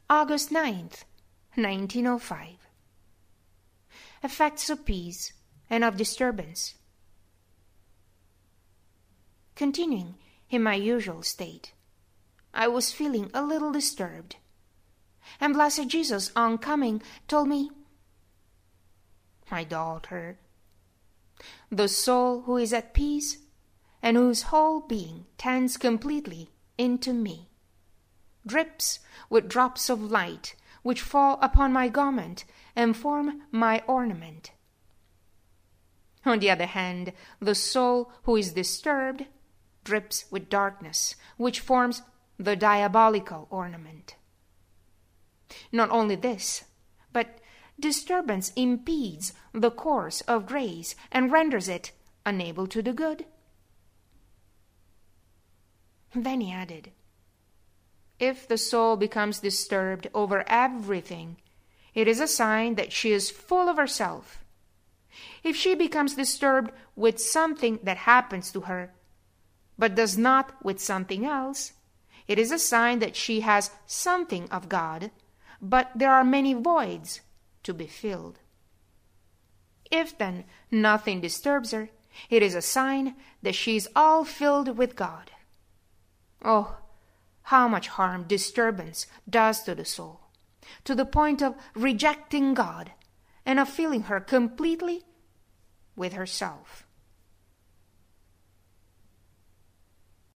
August 9th, 1905. Effects of peace and of disturbance. Continuing in my usual state, I was feeling a little disturbed, and Blessed Jesus, on coming, told me, "My daughter, the soul who is at peace and whose whole being tends completely into me, drips with drops of light which fall upon my garment and form my ornament. On the other hand, the soul who is disturbed drips with darkness, which forms the diabolical ornament. Not only this, but disturbance impedes the course of grace and renders it unable to do good." Then he added, "If the soul becomes disturbed over everything, it is a sign that she is full of herself. If she becomes disturbed with something that happens to her, but does not with something else, it is a sign that she has something of God, but there are many voids to be filled. If then nothing disturbs her, it is a sign that she is all filled with God. Oh, how much harm disturbance does to the soul, to the point of rejecting God and of filling her completely with herself."